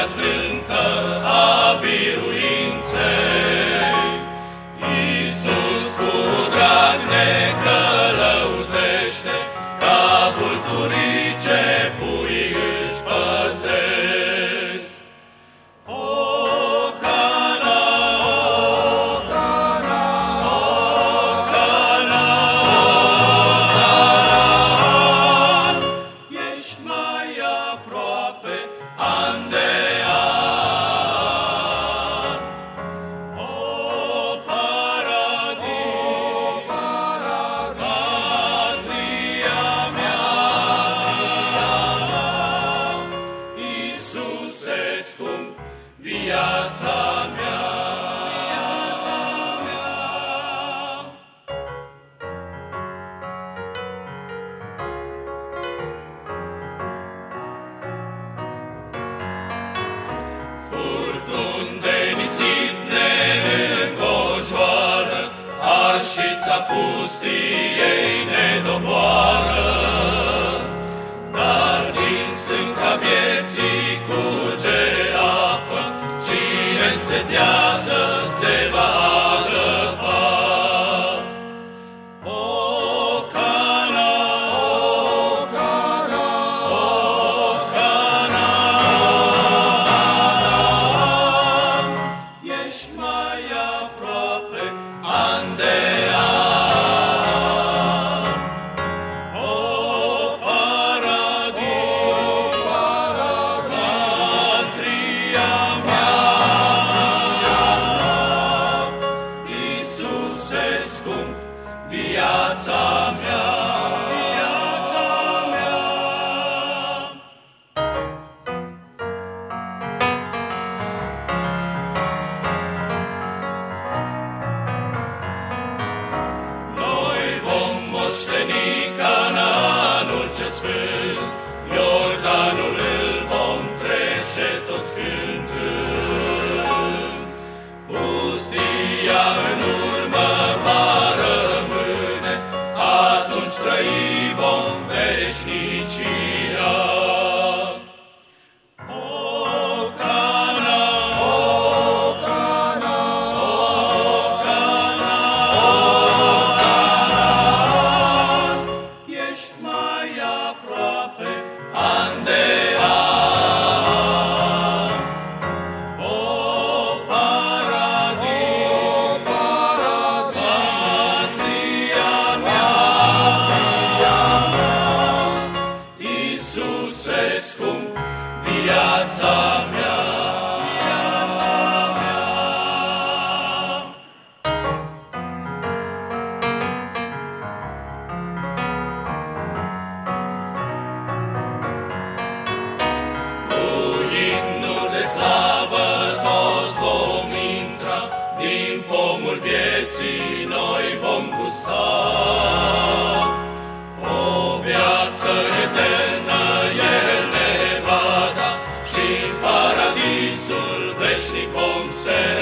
strântă a biruinței. Iisus cu drag ne călăuzește, ca vulturii ce puii își păzesc. O Cana, o Cana, o Cana, ești mai aproape an de an. O paradis, patria mea, Iisuse scump, viața mea, viața mea. Furtuni de nisip ne înconjoară, arșița pustiei ne doboară. Dar din stânca vieții curge apă, cine însetează se va adăpa. O Cana, o Cana, o Cana, ești mai aproape an de an. O paradis, patria mea, Iisuse scump, viața mea, viața mea. Noi vom moșteni Canaanul ce sfânt, Iordanul îl vom trece toți cântând. Pustia în urmă va rămâne, atunci trăi vom veșnicia. O Cana, o Cana, o Cana, ești mai aproape an de an. O paradis, patria mea, Iisuse scump, viața mea, viața mea. Cu imnuri de slavă toți vom intra, din pomul vieții noi vom gusta. O viață eternă El ne va da, și în paradisul veșnic vom se